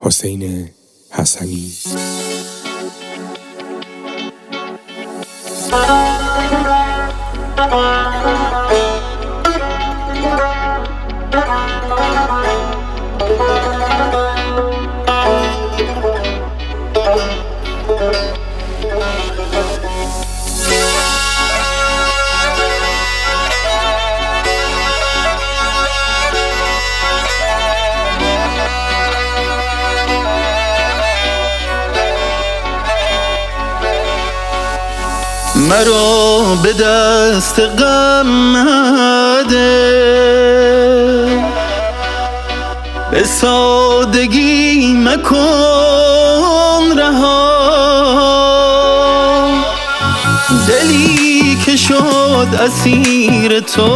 حسین حسنی. مرا به دست غم مده، به سادگی مکن رها. دلی که شد اسیر تو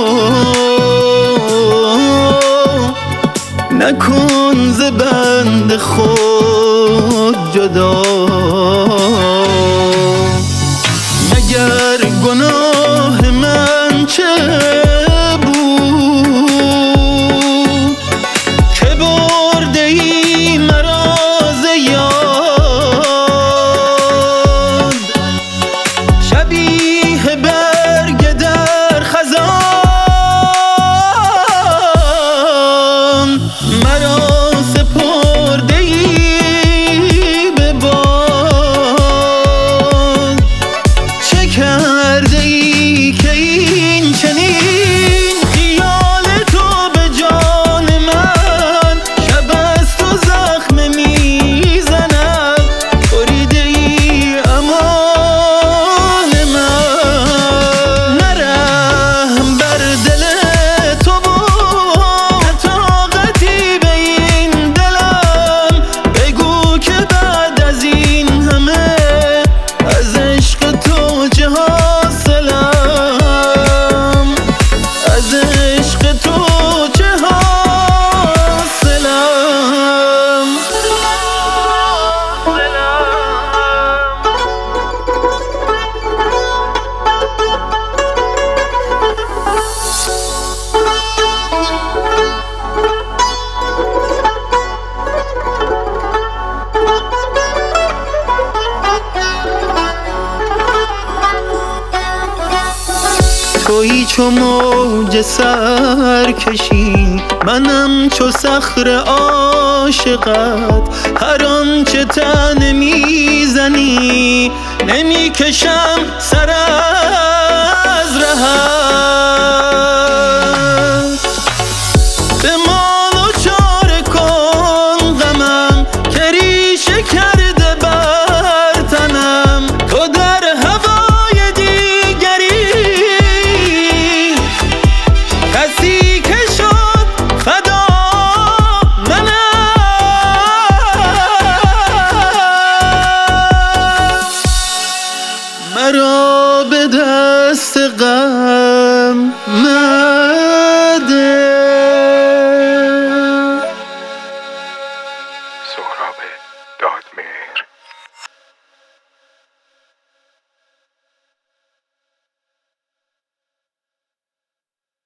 نکن ز بند خود جدا. مگر گناه من چه بود که برده ای مرا ز یاد؟ شبیه برگ در خزان مرا سپرده ای به باد. چه کرده ای که این چنین خیال تو به جان من شب از تو زخم میزند؟ بریده ای امان من، نرحم بر دل تو بود، طاقتی به این دلم. بگو که بعد از این همه از عشق تو چه حاصلم؟ از عشق تو چه حاصلم؟ تویی چو موج سرکشی، منم چو صخره عاشقت. هر آنچه تن میزنی نمیکشم سر از رهت. به مال و چاره کن غمم که ریشه کرده بر تنم. تو در هوای دیگری کسی که شد فدا منم. مرا به دست غم مده. سهراب